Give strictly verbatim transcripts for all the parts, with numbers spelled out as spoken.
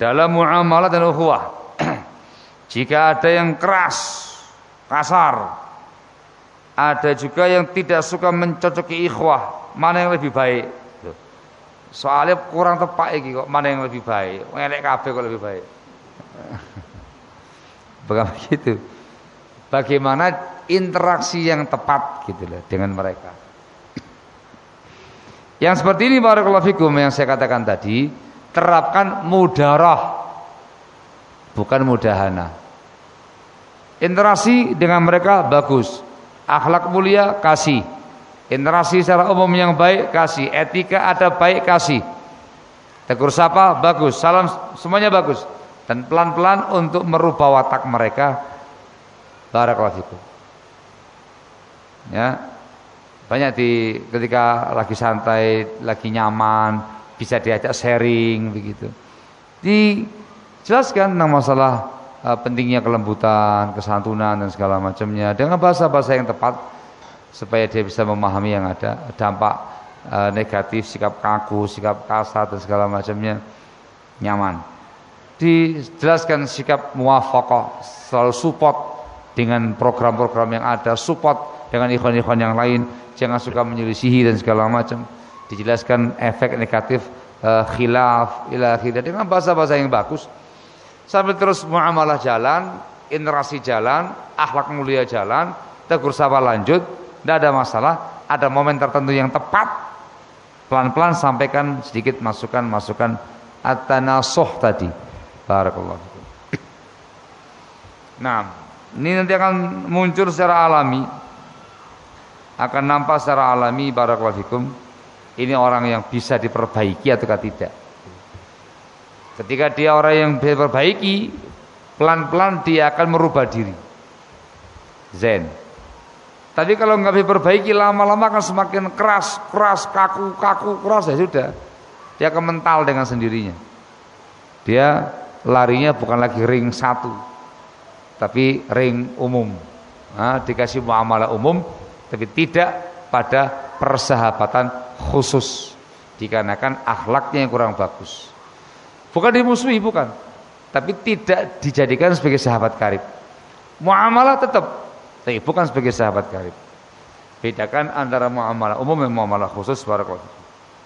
dalam muamalah dan ukhuwah. Jika ada yang keras, kasar, ada juga yang tidak suka mencocoki ikhwah, mana yang lebih baik? Soalnya kurang tepat iki kok, mana yang lebih baik? Ngelek kabeh kok lebih baik. Bukan begitu. Bagaimana interaksi yang tepat gitu loh dengan mereka. Yang seperti ini barakallahu fikum yang saya katakan tadi, terapkan mudarah, bukan mudahana. Interaksi dengan mereka bagus, akhlak mulia kasih, interaksi secara umum yang baik kasih, etika ada baik kasih, tegur sapa bagus, salam semuanya bagus, dan pelan-pelan untuk merubah watak mereka. Barakallahu fikum. Ya, banyak di ketika lagi santai, lagi nyaman, bisa diajak sharing begitu. Dijelaskan tentang masalah uh, pentingnya kelembutan, kesantunan dan segala macamnya dengan bahasa-bahasa yang tepat supaya dia bisa memahami yang ada dampak uh, negatif, sikap kaku, sikap kasar dan segala macamnya nyaman. Dijelaskan sikap muwafaqah, selalu support dengan program-program yang ada, support dengan ikhwan-ikhwan yang lain, jangan suka menyelisihi dan segala macam. Dijelaskan efek negatif uh, khilaf ila akhirnya dengan bahasa-bahasa yang bagus. Sambil terus muamalah jalan, interaksi jalan, akhlak mulia jalan, tegur sapa lanjut, tidak ada masalah. Ada momen tertentu yang tepat, pelan-pelan sampaikan sedikit masukan-masukan at-tanasuh tadi. Barakallahu fikum. Nah, ini nanti akan muncul secara alami, akan nampak secara alami barakallahu fikum. Ini orang yang bisa diperbaiki atau tidak. Ketika dia orang yang bisa diperbaiki, pelan-pelan dia akan merubah diri. Zen. Tapi kalau nggak bisa diperbaiki, lama-lama akan semakin keras, keras, kaku, kaku, keras, ya sudah. Dia akan mental dengan sendirinya. Dia larinya bukan lagi ring satu, tapi ring umum. Nah, dikasih muamalah umum, tapi tidak pada persahabatan khusus, dikarenakan akhlaknya yang kurang bagus. Bukan dimusuhi, bukan, tapi tidak dijadikan sebagai sahabat karib. Muamalah tetap, tapi bukan sebagai sahabat karib. Bedakan antara muamalah umum dan muamalah khusus. Barakallahu.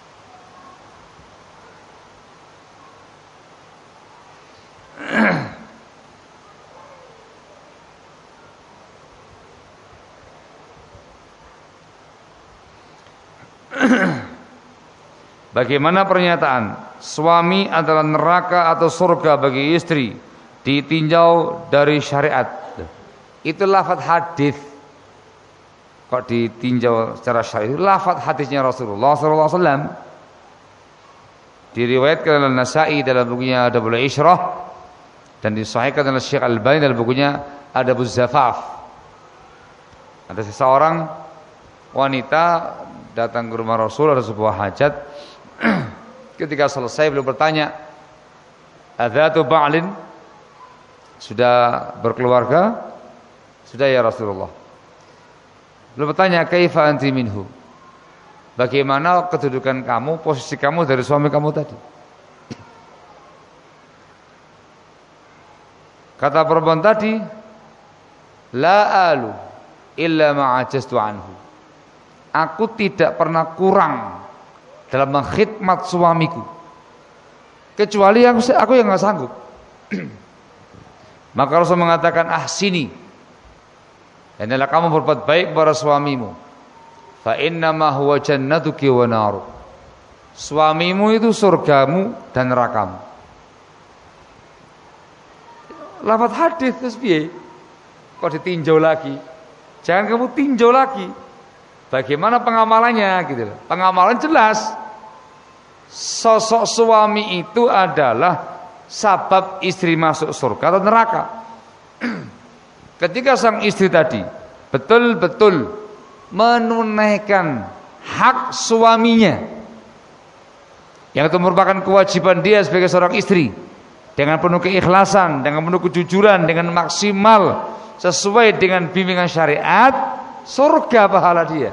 Bagaimana pernyataan suami adalah neraka atau surga bagi istri ditinjau dari syariat? Itu lafaz hadis. Kok ditinjau secara syariat? Lafaz hadisnya Rasulullah sallallahu alaihi wasallam. Diriwayatkan oleh Nasa'i dalam bukunya Adabul Ishrah dan disahihkan oleh Syekh Al-Albani dalam bukunya Adabuz Zafaf. Ada seseorang wanita datang ke rumah Rasul, ada sebuah hajat. Ketika selesai beliau bertanya, "Adzatu ba'lin?" Sudah berkeluarga? Sudah ya Rasulullah. Beliau bertanya, "Kaifa anti minhu?" Bagaimana kedudukan kamu, posisi kamu dari suami kamu tadi? Kata perempuan tadi, "La alu illa ma'ajastu anhu." Aku tidak pernah kurang dalam mengkhidmat suamiku, kecuali aku, aku yang nggak sanggup. Maka Rasul mengatakan, ahsini, hendaklah kamu berbuat baik kepada suamimu. Fa innama huwa jannatuki wa naru. Suamimu itu surgamu dan nerakamu. Lafaz hadis terus piye? Kok ditinjau lagi? Jangan kamu tinjau lagi. Bagaimana pengamalannya gitu loh. Pengamalan jelas. Sosok suami itu adalah sabab istri masuk surga atau neraka. Ketika sang istri tadi betul-betul menunaikan hak suaminya, yang itu merupakan kewajiban dia sebagai seorang istri, dengan penuh keikhlasan, dengan penuh kejujuran, dengan maksimal sesuai dengan bimbingan syariat, surga pahala dia.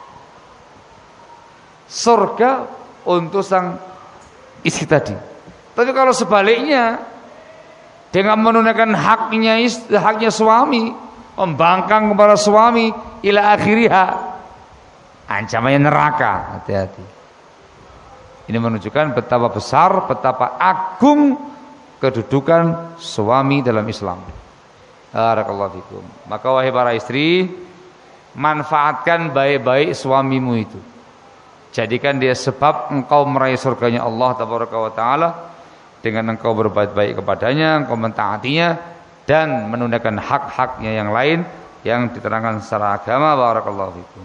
Surga untuk sang istri tadi. Tapi kalau sebaliknya, dengan menunaikan haknya haknya suami, membangkang kepada suami ila akhiriha, ancamannya neraka. Hati-hati. Ini menunjukkan betapa besar, betapa agung kedudukan suami dalam Islam. Barakallahu fikum. Maka wahai para istri, manfaatkan baik-baik suamimu itu. Jadikan dia sebab engkau meraih surganya Allah tabaraka wa taala dengan engkau berbuat baik kepadanya, engkau mentaatinya dan menunaikan hak-haknya yang lain yang diterangkan secara agama. Barakallahu fikum.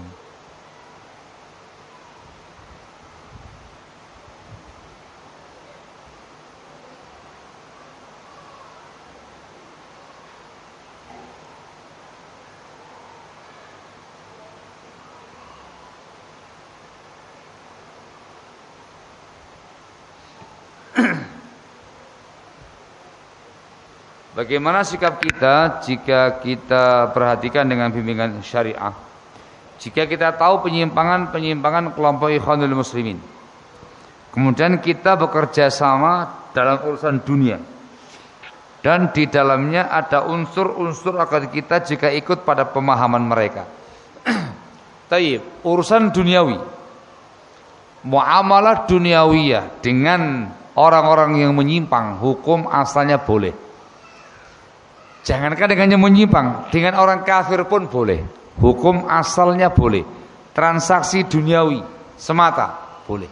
Bagaimana sikap kita jika kita perhatikan dengan bimbingan syariah? Jika kita tahu penyimpangan-penyimpangan kelompok Ikhwanul Muslimin, kemudian kita bekerja sama dalam urusan dunia, dan di dalamnya ada unsur-unsur akal kita jika ikut pada pemahaman mereka. Taib, urusan duniawi, muamalah duniawiyah dengan orang-orang yang menyimpang, hukum asalnya boleh. Jangankan dengan yang menyimpang, dengan orang kafir pun boleh. Hukum asalnya boleh. Transaksi duniawi semata boleh.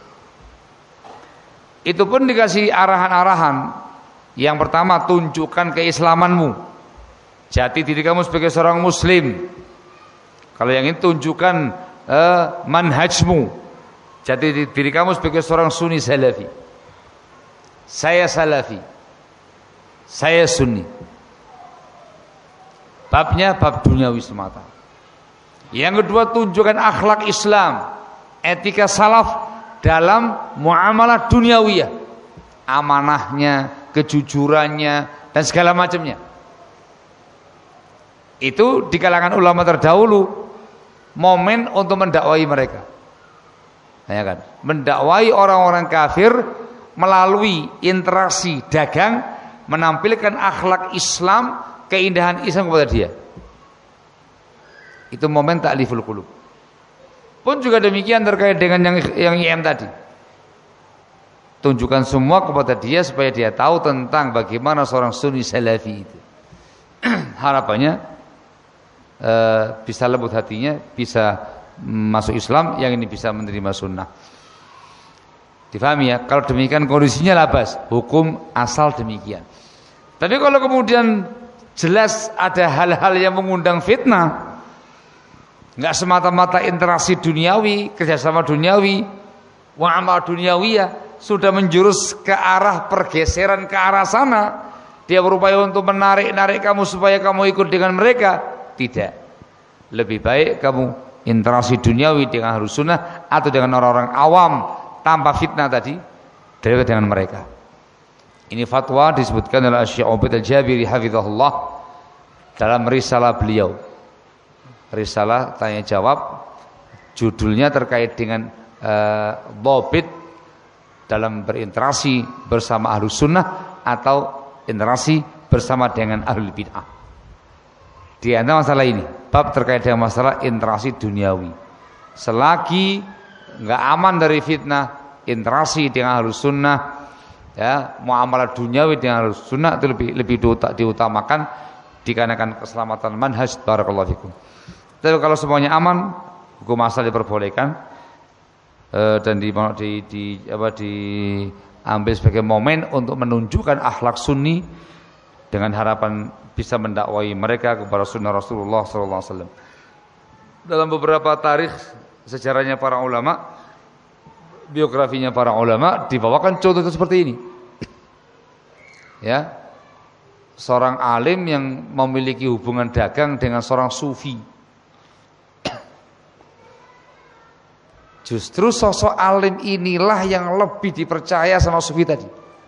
Itu pun dikasih arahan-arahan. Yang pertama, tunjukkan keislamanmu. Jati diri kamu sebagai seorang muslim. Kalau yang ini tunjukkan uh, manhajmu. Jati diri kamu sebagai seorang sunni salafi. Saya salafi, saya sunni. Babnya bab duniawi semata. Yang kedua, tunjukkan akhlak Islam, etika salaf dalam muamalah duniawiyah, amanahnya, kejujurannya dan segala macamnya. Itu di kalangan ulama terdahulu momen untuk mendakwai mereka. Ya kan? Mendakwai orang-orang kafir melalui interaksi dagang, menampilkan akhlak Islam, keindahan Islam kepada dia. Itu momen ta'liful qulub. Pun juga demikian terkait dengan yang yang I M tadi. Tunjukkan semua kepada dia supaya dia tahu tentang bagaimana seorang sunni salafi itu. Harapannya uh, bisa lembut hatinya, bisa masuk Islam, yang ini bisa menerima sunnah. Difahami ya? Kalau demikian kondisinya labas, hukum asal demikian. Tapi kalau kemudian jelas ada hal-hal yang mengundang fitnah, nggak semata-mata interaksi duniawi, kerjasama duniawi, muamalah duniawiyah, sudah menjurus ke arah pergeseran ke arah sana, dia berupaya untuk menarik-narik kamu supaya kamu ikut dengan mereka. Tidak. Lebih baik kamu interaksi duniawi dengan Ahlus Sunnah atau dengan orang-orang awam tanpa fitnah tadi, dekat dengan mereka. Ini fatwa disebutkan oleh Syekh Ubaid Al-Jabiri hafizahullah dalam risalah beliau. Risalah tanya jawab, judulnya terkait dengan uh, dhabit dalam berinteraksi bersama Ahlus Sunnah atau interaksi bersama dengan Ahlul Bid'ah. Di antara masalah ini, bab terkait dengan masalah interaksi duniawi. Selagi enggak aman dari fitnah, interaksi dengan Ahlus Sunnah, ya, muamalah duniawi dengan Ahlus Sunnah itu lebih lebih diutamakan dikarenakan keselamatan manhaj. Barakallahu fikum. Tapi kalau semuanya aman, hukum asal diperbolehkan e, dan di, di, di, apa, diambil sebagai momen untuk menunjukkan akhlak sunni dengan harapan bisa mendakwai mereka kepada sunnah Rasulullah sallallahu alaihi wasallam. Dalam beberapa tarikh sejarahnya para ulama, biografinya para ulama, dibawakan contoh seperti ini. Ya, seorang alim yang memiliki hubungan dagang dengan seorang sufi. Justru sosok alim inilah yang lebih dipercaya sama sufi tadi.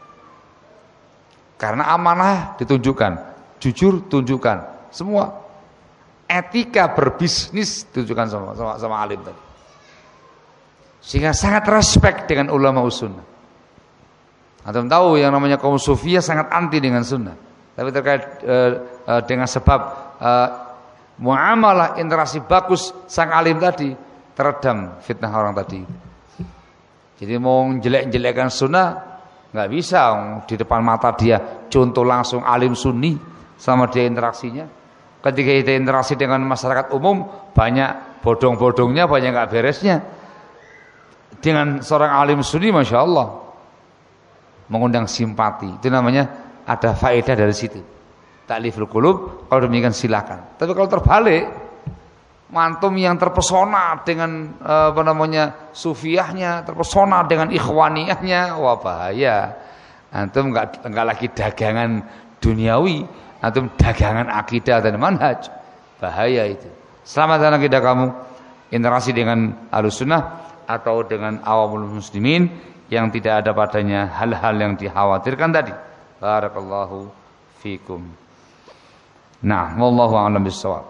Karena amanah ditunjukkan, jujur tunjukkan, semua etika berbisnis tunjukkan sama sama, sama alim tadi. Sehingga sangat respect dengan ulama sunnah. Antum tahu yang namanya kaum sufiyah sangat anti dengan sunnah. Tapi terkait uh, uh, dengan sebab uh, muamalah interaksi bagus sang alim tadi, teredam fitnah orang tadi. Jadi mau jelek-jelekkan sunnah nggak bisa di depan mata dia. Contoh langsung alim sunni sama dia interaksinya. Ketika kita interaksi dengan masyarakat umum, banyak bodong-bodongnya, banyak nggak beresnya. Dengan seorang alim sunni, masya Allah, mengundang simpati. Itu namanya ada faedah dari situ. Ta'liful qulub. Kalau demikian silakan. Tapi kalau terbalik, mantum yang terpesona dengan apa namanya sufiyahnya, terpesona dengan ikhwaniyahnya, wah bahaya. Antum enggak enggak lagi dagangan duniawi, antum dagangan akidah dan manhaj. Bahaya itu. Selamatkan akidah kamu, interaksi dengan Ahlussunnah atau dengan awamul muslimin yang tidak ada padanya hal-hal yang dikhawatirkan tadi. Barakallahu fikum. Nah, wallahu a'lam bissawab.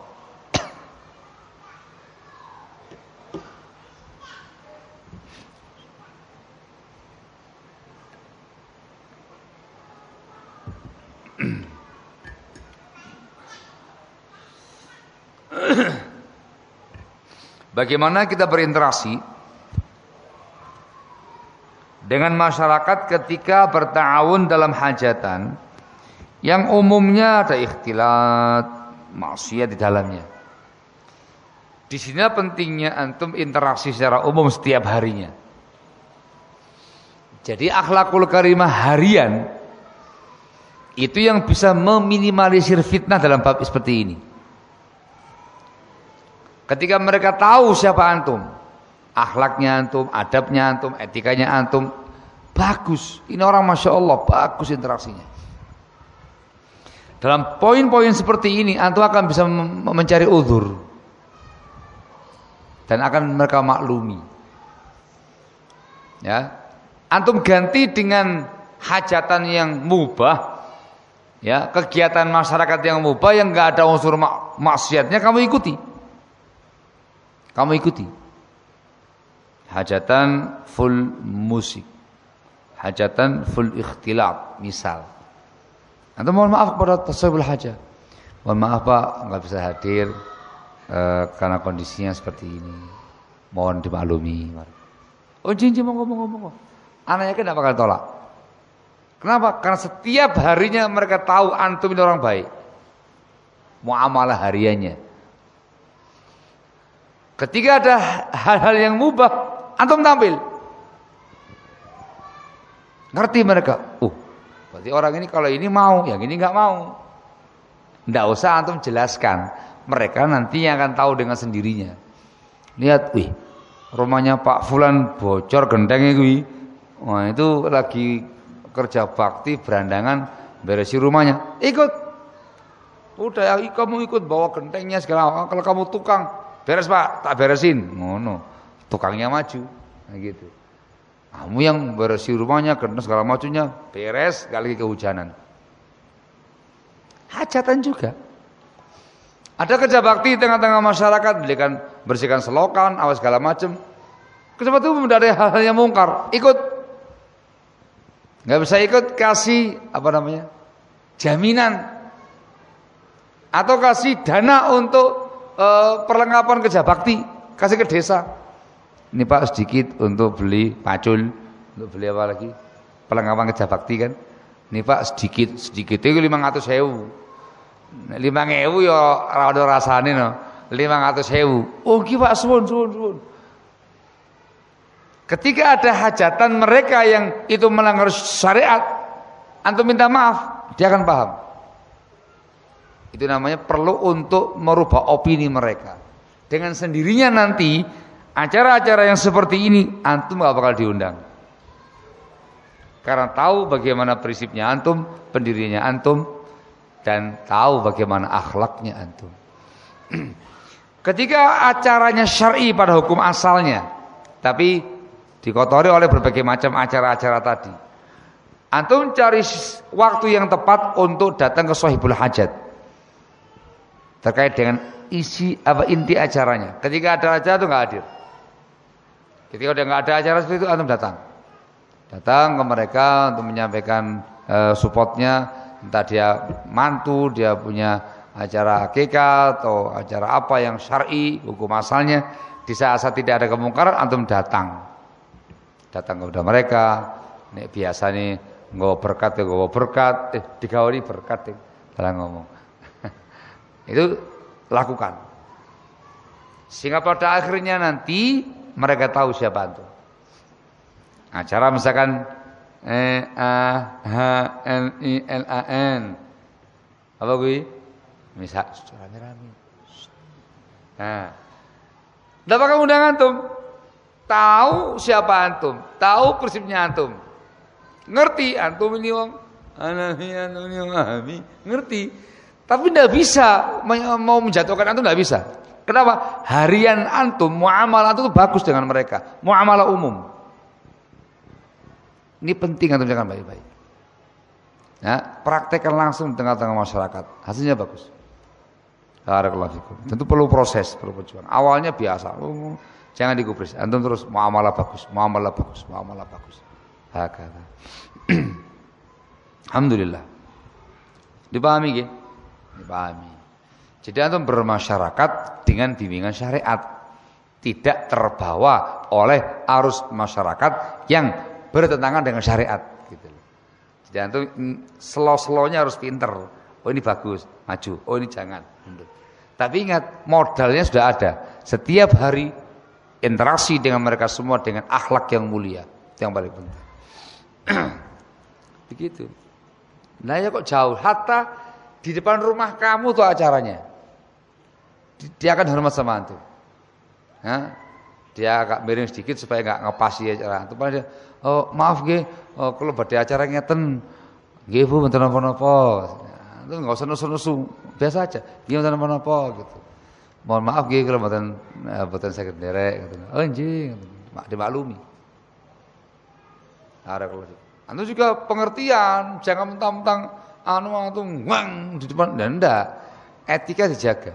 Bagaimana kita berinteraksi dengan masyarakat ketika berta'awun dalam hajatan yang umumnya ada ikhtilat, maksiat di dalamnya. Di sini pentingnya antum interaksi secara umum setiap harinya. Jadi akhlakul karimah harian itu yang bisa meminimalisir fitnah dalam bab seperti ini. Ketika mereka tahu siapa antum, akhlaknya antum, adabnya antum, etikanya antum, bagus. Ini orang masya Allah bagus interaksinya. Dalam poin-poin seperti ini antum akan bisa mencari uzur dan akan mereka maklumi. Ya, antum ganti dengan hajatan yang mubah, ya, kegiatan masyarakat yang mubah yang enggak ada unsur mak maksiatnya, kamu ikuti. Kamu ikuti. Hajatan full musik, hajatan full ikhtilat, misal. Antum mohon maaf kepada tasawwuful hajah. Mohon maaf Pak, enggak bisa hadir uh, karena kondisinya seperti ini. Mohon dimaklumi. Oh jinjin monggo monggo monggo. Anaknya kan enggak bakal tolak. Kenapa? Karena setiap harinya mereka tahu antum ini orang baik. Muamalah hariannya. Ketika ada hal-hal yang mubah, antum tampil. Ngerti mereka. Oh, berarti orang ini kalau ini mau, yang ini enggak mau. Enggak usah antum jelaskan. Mereka nanti yang akan tahu dengan sendirinya. Lihat, wih, rumahnya Pak Fulan bocor gentengnya kuwi. Wah, itu lagi kerja bakti berandangan beresi rumahnya. Ikut. Udah ya, kamu ikut bawa gentengnya segala. Kalau kamu tukang, beres Pak, tak beresin. Ngono. Tukangnya maju. Nah gitu. Kamu yang beresi rumahnya, genteng segala macunya, beres, kali kehujanan. Hajatan juga. Ada kerja bakti di tengah-tengah masyarakat, belikan bersihkan selokan, awas segala macam. Kenapa itu dari hal-hal yang mungkar? Ikut. Enggak bisa ikut, kasih apa namanya? Jaminan. Atau kasih dana untuk uh, perlengkapan kerja bakti, kasih ke desa. Ini Pak sedikit untuk beli pacul, untuk beli apa lagi? Perlengkapan kerja bakti kan. Ini Pak sedikit, sedikit itu lima ratus ribu. lima ribu ya rada rasane no. lima ratus ribu. Oh iki Pak suwun suwun suwun. Ketika ada hajatan mereka yang itu melanggar syariat, antum minta maaf, dia akan paham. Itu namanya perlu untuk merubah opini mereka. Dengan sendirinya nanti acara-acara yang seperti ini antum gak bakal diundang. Karena tahu bagaimana prinsipnya antum, pendirinya antum, dan tahu bagaimana akhlaknya antum. Ketika acaranya syar'i pada hukum asalnya, tapi dikotori oleh berbagai macam acara-acara tadi, antum cari waktu yang tepat untuk datang ke sahibul hajat terkait dengan isi apa inti acaranya. Ketika ada acara itu nggak hadir. Ketika udah nggak ada acara seperti itu antum datang. Datang ke mereka untuk menyampaikan uh, supportnya, entah dia mantu, dia punya acara akikah atau acara apa yang syar'i, hukum asalnya. Di saat-saat tidak ada kemungkaran, antum datang, datang kepada mereka. Nek biasa nih nggawa berkat, nggawa berkat, eh digawani berkat, eh, dalam ngomong. Itu lakukan. Sehingga pada akhirnya nanti mereka tahu siapa antum. Acara misalkan E A H L I L A N. Apa gue? Misal rame-rame. Nah, dapat kamu undang antum. Tahu siapa antum, tahu prinsipnya antum. Ngerti antum ini wong anahi antum ini wahami, ngerti. Tapi tidak bisa mau menjatuhkan antum, tidak bisa. Kenapa? Harian antum, muamalah antum itu bagus dengan mereka, muamalah umum. Ini penting antum jangan baik-baik. Ya, praktekkan langsung di tengah-tengah masyarakat, hasilnya bagus. Barakallahu fikum. Tentu perlu proses, perlu perjuangan. Awalnya biasa, oh, jangan digubris. Antum terus muamalah bagus, muamalah bagus, muamalah bagus. Hakata. Alhamdulillah. Dipahami nggih? Dipahami. Jadi antum bermasyarakat dengan bimbingan syariat, tidak terbawa oleh arus masyarakat yang bertentangan dengan syariat gitu. Jadi antum slow-slownya harus pinter. Oh ini bagus, maju. Oh ini jangan, mundur. Tapi ingat, modalnya sudah ada. Setiap hari interaksi dengan mereka semua dengan akhlak yang mulia, itu yang paling penting. Begitu. Nah ya kok jauh, hatta di depan rumah kamu tuh acaranya. Dia akan hormat sama antum. Nah, dia agak miring sedikit supaya enggak ngepasi acara antum. Dia, oh maaf nggih, oh, kalau badhe acara ngeten. Nggih Bu, mboten napa-napa. Itu enggak usah nusu-nusu, biasa aja. Nggih mboten napa-napa gitu. Mohon maaf nggih kalau mboten mboten saged nderek gitu. Oh nggih, dimaklumi. Ada kalau antum juga pengertian, jangan mentang-mentang anu antum wang di depan, dan enggak. Etika dijaga.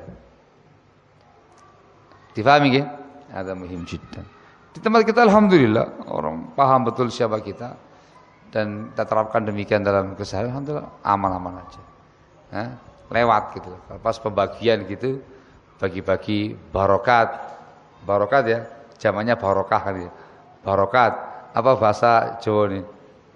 Difahami nggih? Ada muhim jiddan. Di tempat kita alhamdulillah orang paham betul siapa kita dan kita terapkan demikian dalam keseharian, alhamdulillah aman-aman aja. Nah, lewat gitu. Pas pembagian gitu bagi-bagi barokat. Barokat ya, zamannya barokah kan ya. Barokat apa bahasa Jawa nih?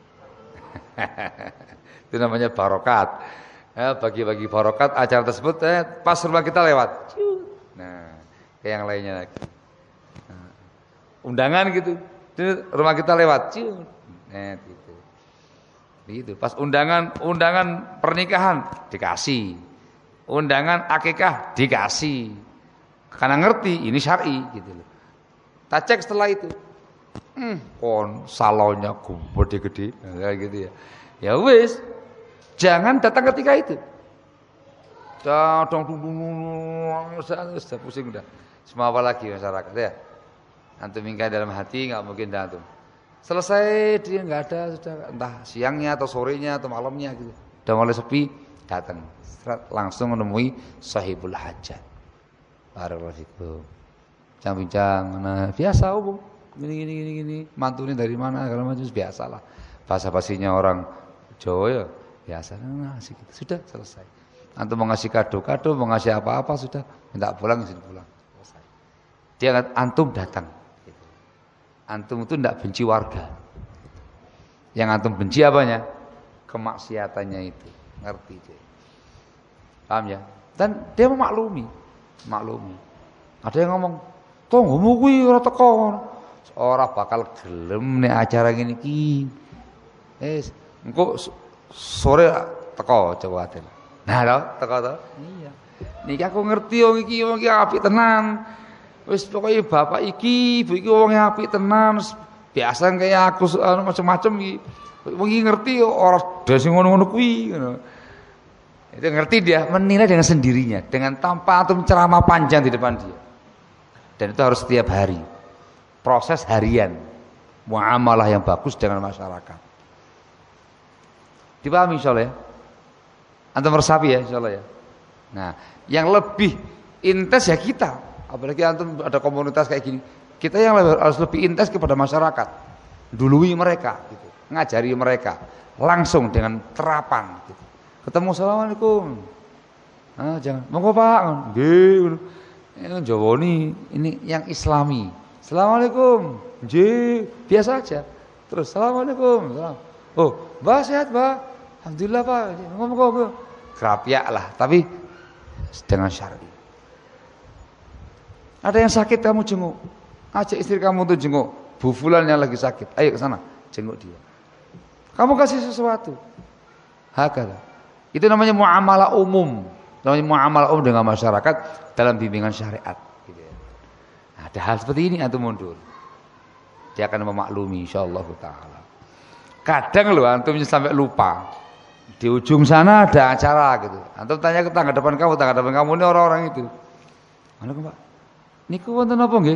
Itu namanya barokat. Ya, bagi-bagi barokat acara tersebut eh, pas rumah kita lewat. Nah, kayak yang lainnya lagi. Nah, undangan gitu. Rumah kita lewat. Nah, gitu. Gitu. Pas undangan undangan pernikahan dikasih. Undangan akikah dikasih. Karena ngerti ini syar'i gitu loh. Tak cek setelah itu. Hmm, kon salonnya gede-gede nah, gitu ya. Ya wis, jangan datang ketika itu. Dong dong sudah pusing udah. Semua apa lagi masyarakat ya. Antum ingkar dalam hati enggak mungkin dah antum. Selesai dia enggak ada sudah entah siangnya atau sorenya atau malamnya gitu. Udah mulai sepi, datang. Langsung menemui sahibul hajat. Barakallahu fikum. Bincang-bincang nah biasa umum. Gini gini gini gini, mantu ini dari mana kalau macam biasalah. Bahasa-basinya orang Jawa ya biasa. Nah, asik gitu. Sudah selesai. Antum mau ngasih kado-kado, mau ngasih apa-apa sudah, minta pulang izin pulang. Selesai. Dia antum datang. Gitu. Antum itu tidak benci warga. Yang antum benci apanya? Kemaksiatannya itu. Ngerti dia. Paham ya? Dan dia memaklumi. Maklumi. Ada yang ngomong, "Tonggomu kuwi ora teko." Ora bakal gelem nek acara ngene iki. Wis, engko sore teko coba aten. Nah, lho, teko to? Iya. Niki aku ngerti wong iki wong iki apik tenan. Wis pokoke bapak iki, ibu iki wong apik tenan. Biasa kaya aku anu macam-macam iki. Wong iki ngerti ora dadi ngono-ngono kuwi ngono. Itu ngerti dia, menilai dengan sendirinya, dengan tanpa antum ceramah panjang di depan dia. Dan itu harus setiap hari. Proses harian muamalah yang bagus dengan masyarakat. Dipahami insyaallah ya? Antum meresapi ya insyaallah ya. Nah, yang lebih intens ya kita. Apalagi antum ada komunitas kayak gini. Kita yang harus lebih intens kepada masyarakat. Dului mereka gitu. ngajari mereka langsung dengan terapan. Gitu. Ketemu assalamualaikum. Ah, jangan monggo Pak. Nggih. Ini Jawa ini, ini yang Islami. Assalamualaikum. Nggih, biasa aja. Terus assalamualaikum. Salam. Oh, Mbak sehat, Mbak? Alhamdulillah, Pak. Monggo-monggo. Kerapiak lah, tapi dengan syar'i. Ada yang sakit kamu jenguk. Ajak istri kamu tuh jenguk. Bu Fulan yang lagi sakit. Ayo ke sana, jenguk dia. Kamu kasih sesuatu. Hakala. Itu namanya muamalah umum. Namanya muamalah umum dengan masyarakat dalam bimbingan syariat. Gitu ya. Nah, ada hal seperti ini antum mundur. Dia akan memaklumi insyaallah taala. Kadang loh antum sampai lupa. Di ujung sana ada acara gitu. Antum tanya ke tangga depan kamu, tangga depan kamu ini orang-orang itu. Mana Pak? Niku wonten apa nggih?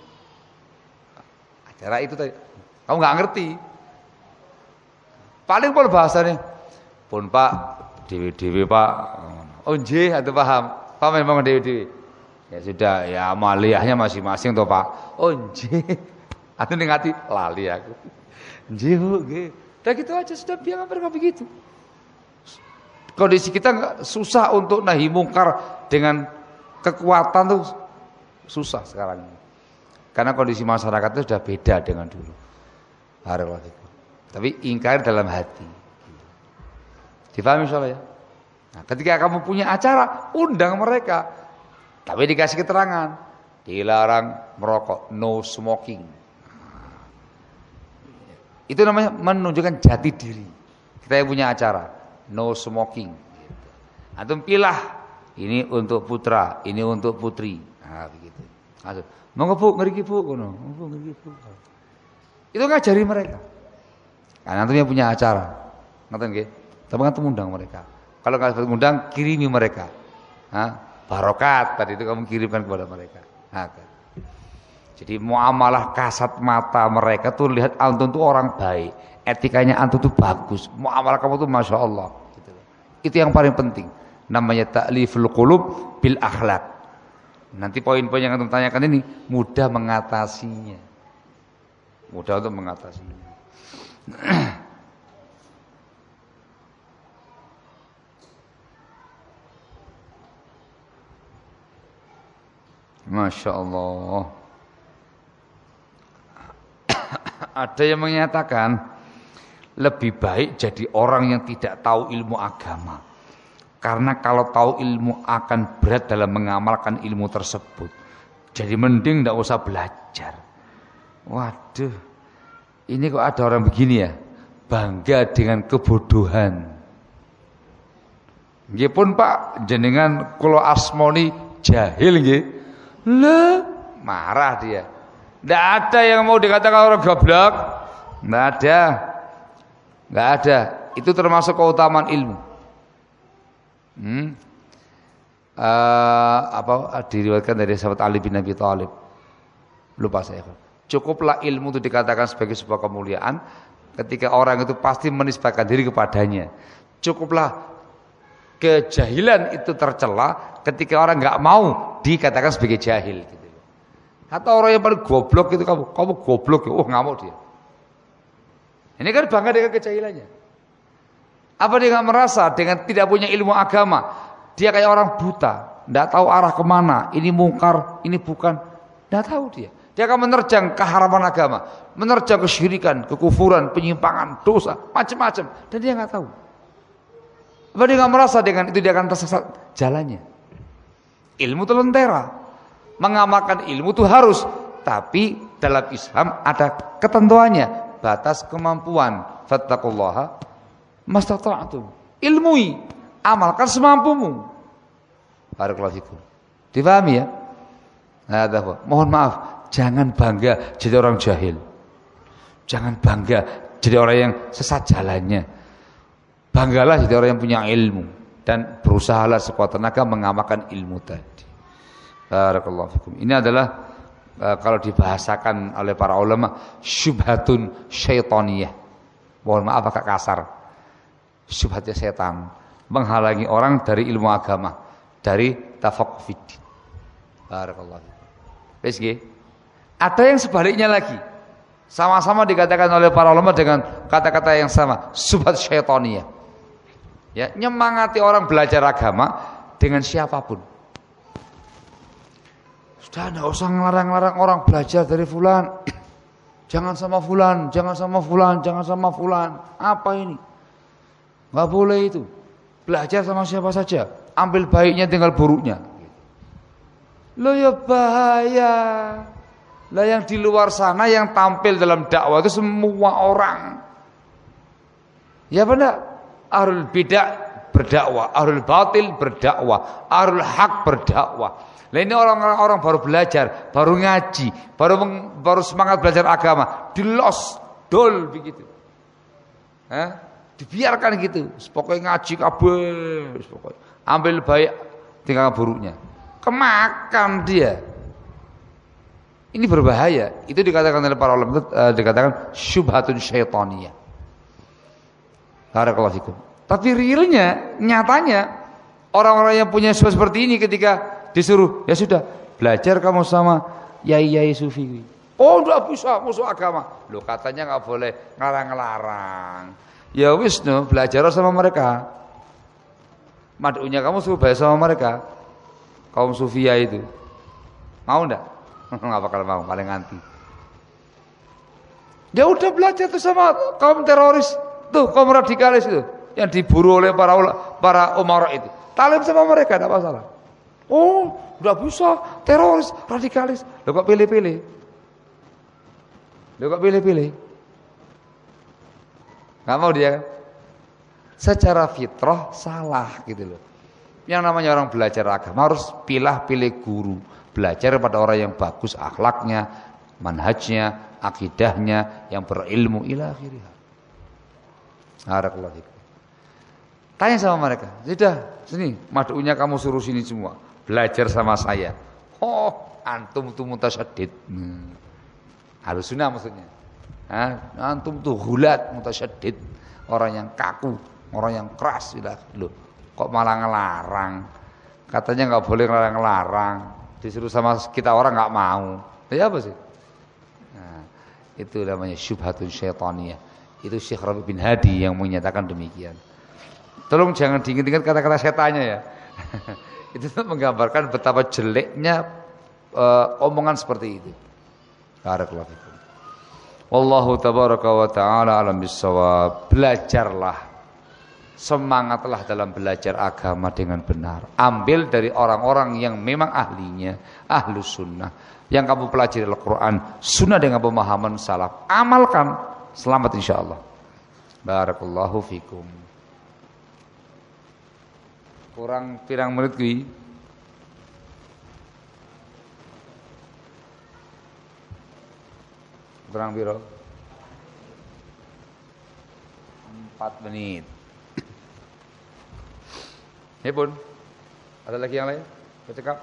Acara itu tadi. Kamu nggak ngerti. Paling pol bahasanya. Pun Pak, dewe-dewe Pak. Oh nggih, atuh paham. Pak memang dewe-dewe. Ya sudah, ya amaliyahnya masing-masing toh Pak. Oh nggih. Atuh ning ati lali aku. Nggih, Bu, nggih. Dah gitu aja sudah biar mereka begitu. Kondisi kita nggak susah untuk nahi mungkar dengan kekuatan tuh susah sekarang ini. Karena kondisi masyarakat itu sudah beda dengan dulu. Tapi ingkar dalam hati. Difahami insyaallah ya? Nah, ketika kamu punya acara, undang mereka. Tapi dikasih keterangan, dilarang merokok, no smoking. Itu namanya menunjukkan jati diri. Kita yang punya acara, no smoking. Antum pilah, ini untuk putra, ini untuk putri. Nah, begitu. Aduh, monggo Bu, ngriki Bu, ngono. Monggo ngriki Bu. Itu ngajari mereka. Kan antum yang punya acara. Ngoten nggih? Tapi antum undang mereka. Kalau enggak sempat undang, kirimi mereka. Hah? Barokat tadi itu kamu kirimkan kepada mereka. Nah, kan. Jadi muamalah kasat mata mereka tuh lihat antum tuh orang baik, etikanya antum tuh bagus, muamalah kamu tuh masya Allah. Gitu. Itu yang paling penting. Namanya ta'liful qulub bil akhlak. Nanti poin-poin yang antum tanyakan ini mudah mengatasinya, mudah untuk mengatasinya. Masya Allah. Ada yang menyatakan lebih baik jadi orang yang tidak tahu ilmu agama. Karena kalau tahu ilmu akan berat dalam mengamalkan ilmu tersebut. Jadi mending tidak usah belajar. Waduh, ini kok ada orang begini ya, bangga dengan kebodohan. Nggih pun Pak, jenengan kula asmoni jahil nggih. Lah, marah dia. Tidak ada yang mau dikatakan orang goblok. Tidak ada. Tidak ada. Itu termasuk keutamaan ilmu. Hmm. Uh, apa diriwayatkan dari sahabat Ali bin Abi Thalib. Lupa saya. Cukuplah ilmu itu dikatakan sebagai sebuah kemuliaan ketika orang itu pasti menisbahkan diri kepadanya. Cukuplah kejahilan itu tercela ketika orang nggak mau dikatakan sebagai jahil. Gitu. Atau orang yang paling goblok itu kamu, kamu goblok ya, oh ngamuk dia. Ini kan bangga dengan kejahilannya. Apa dia nggak merasa dengan tidak punya ilmu agama, dia kayak orang buta, tidak tahu arah kemana, ini mungkar, ini bukan, tidak tahu dia. Dia akan menerjang keharaman agama, menerjang kesyirikan, kekufuran, penyimpangan, dosa, macam-macam, dan dia nggak tahu. Apa dia nggak merasa dengan itu dia akan tersesat jalannya? Ilmu itu lentera. Mengamalkan ilmu itu harus, tapi dalam Islam ada ketentuannya, batas kemampuan. Fattaqullaha mastata'tum. Ilmui, amalkan semampumu. Barakallahu fikum. Difahami ya? Nah, mohon maaf, jangan bangga jadi orang jahil. Jangan bangga jadi orang yang sesat jalannya. Banggalah jadi orang yang punya ilmu dan berusahalah sekuat tenaga mengamalkan ilmu tadi. Barakallahu fikum. Ini adalah uh, kalau dibahasakan oleh para ulama syubhatun syaitaniyah. Mohon maaf agak kasar. Syubhatnya setan menghalangi orang dari ilmu agama, dari tafaqquh fiddin. Barakallahu fikum. Wis nggih. Ada yang sebaliknya lagi. Sama-sama dikatakan oleh para ulama dengan kata-kata yang sama, subhat syaitaniyah. Ya, nyemangati orang belajar agama dengan siapapun. Sudah enggak usah ngelarang-larang orang belajar dari fulan. Jangan sama fulan, jangan sama fulan, jangan sama fulan. Apa ini? Enggak boleh itu. Belajar sama siapa saja, ambil baiknya tinggal buruknya. Loh ya bahaya. Lah yang di luar sana yang tampil dalam dakwah itu semua orang. Ya benar. Ahlul bidah berdakwah, ahlul batil berdakwah, ahlul hak berdakwah. Lah ini orang-orang orang baru belajar, baru ngaji, baru baru semangat belajar agama, dilos dol begitu. Hah? Dibiarkan gitu. Pokoknya ngaji kabeh, pokoknya ambil baik tinggal buruknya. Kemakan dia. Ini berbahaya. Itu dikatakan oleh para ulama, itu uh, dikatakan syubhatun syaitaniyah. Barakallahu fikum. Tapi realnya, nyatanya orang-orang yang punya syubhat seperti ini ketika disuruh, ya sudah, belajar kamu sama yai-yai sufi. Oh, enggak bisa musuh agama. Loh, katanya enggak boleh ngelarang-ngelarang. Ya wis no, belajar sama mereka. Mad'unya kamu suruh belajar sama mereka. Kaum sufia itu. Mau enggak? Enggak bakal mau, paling anti. Dia udah belajar tuh sama kaum teroris. Tuh kaum radikalis itu yang diburu oleh para para umara itu. Talim sama mereka enggak masalah. Oh, enggak bisa teroris, radikalis. Loh kok pilih-pilih? Loh kok pilih-pilih? Enggak mau dia kan? Secara fitrah salah gitu loh. Yang namanya orang belajar agama harus pilih-pilih guru. Belajar pada orang yang bagus akhlaknya, manhajnya, akidahnya, yang berilmu ila akhirih. Barakallahu fikum. Tanya sama mereka, sudah sini mad'unya kamu suruh sini semua, belajar sama saya. Oh, antum tuh mutasyaddid. Hmm. Harus sunnah maksudnya. Hah? Antum tuh hulat mutasyaddid, orang yang kaku, orang yang keras. Loh, kok malah ngelarang? Katanya nggak boleh ngelarang-ngelarang. Disuruh sama kita orang nggak mau. Ya apa sih? Nah, itu namanya syubhatun syaitaniyah. Itu Syekh Rabi bin Hadi yang menyatakan demikian. Tolong jangan diingat-ingat kata-kata setannya ya. Itu menggambarkan betapa jeleknya uh, omongan seperti itu. Barakallahu fikum. Wallahu tabaraka wa ta'ala alam bissawab. Belajarlah, semangatlah dalam belajar agama dengan benar. Ambil dari orang-orang yang memang ahlinya, ahlus sunnah. Yang kamu pelajari Al-Quran, sunnah dengan pemahaman salaf. Amalkan. Selamat insyaallah. Barakallahu fikum. Kurang pirang menit kuwi? Kurang piro? empat menit. Ya pun. Ada lagi yang lain? Bercakap?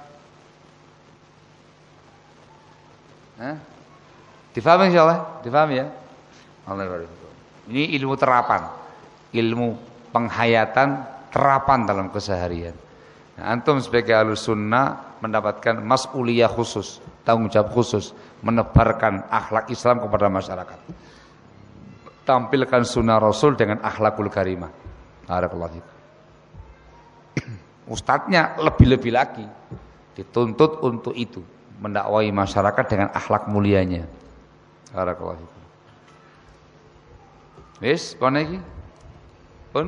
Hah? Difahami insyaallah? Difahami ya? Ini ilmu terapan, ilmu penghayatan terapan dalam keseharian. Nah, antum sebagai ahlus sunnah mendapatkan mas'uliyah khusus, tanggung jawab khusus, menebarkan akhlak Islam kepada masyarakat. Tampilkan sunnah Rasul dengan akhlakul karimah. Barakallahu fikum. Ustadznya lebih-lebih lagi dituntut untuk itu, mendakwai masyarakat dengan akhlak mulianya. Barakallahu fikum. Wis, pon iki? Pun?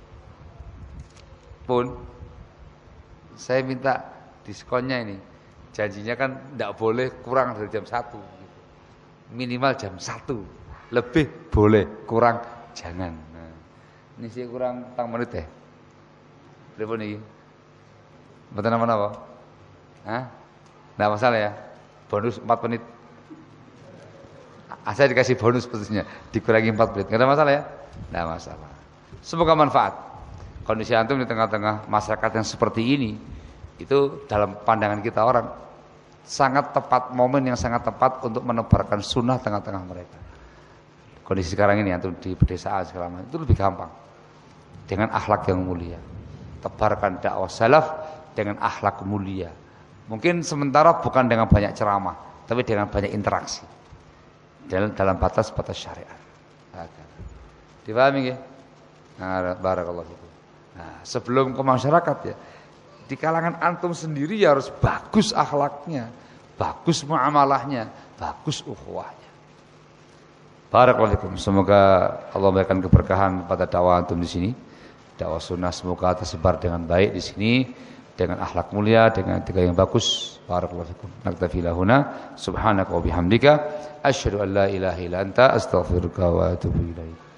Pun. Saya minta diskonnya ini. Janjinya kan tidak boleh kurang dari jam satu. Minimal jam satu. Lebih boleh, kurang jangan. Nah, ini sih kurang tang menit ya. Berapa nih? Betul nama apa? Hah? Tidak masalah ya. Bonus empat menit. Saya dikasih bonus petusnya, dikurangi empat menit. Enggak ada masalah ya? Enggak masalah. Semoga manfaat. Kondisi antum di tengah-tengah masyarakat yang seperti ini, itu dalam pandangan kita orang sangat tepat, momen yang sangat tepat untuk menebarkan sunnah tengah-tengah mereka. Kondisi sekarang ini antum di pedesaan segala macam itu lebih gampang. Dengan akhlak yang mulia. Tebarkan dakwah salaf dengan akhlak mulia. Mungkin sementara bukan dengan banyak ceramah, tapi dengan banyak interaksi. dalam dalam batas-batas syariat. Dipahami nggih? Nah, barakallahu fikum. Nah, sebelum ke masyarakat ya, di kalangan antum sendiri ya harus bagus akhlaknya, bagus muamalahnya, bagus ukhuwahnya. Barakallahu fikum. Semoga Allah memberikan keberkahan pada dakwah antum di sini. Dakwah sunnah semoga tersebar dengan baik di sini, dengan akhlak mulia, dengan etika yang bagus. Barakallahu fikum. Naktafi lahuna subhanaka wa bihamdika asyhadu an la ilaha illa anta astaghfiruka wa atubu ilaik.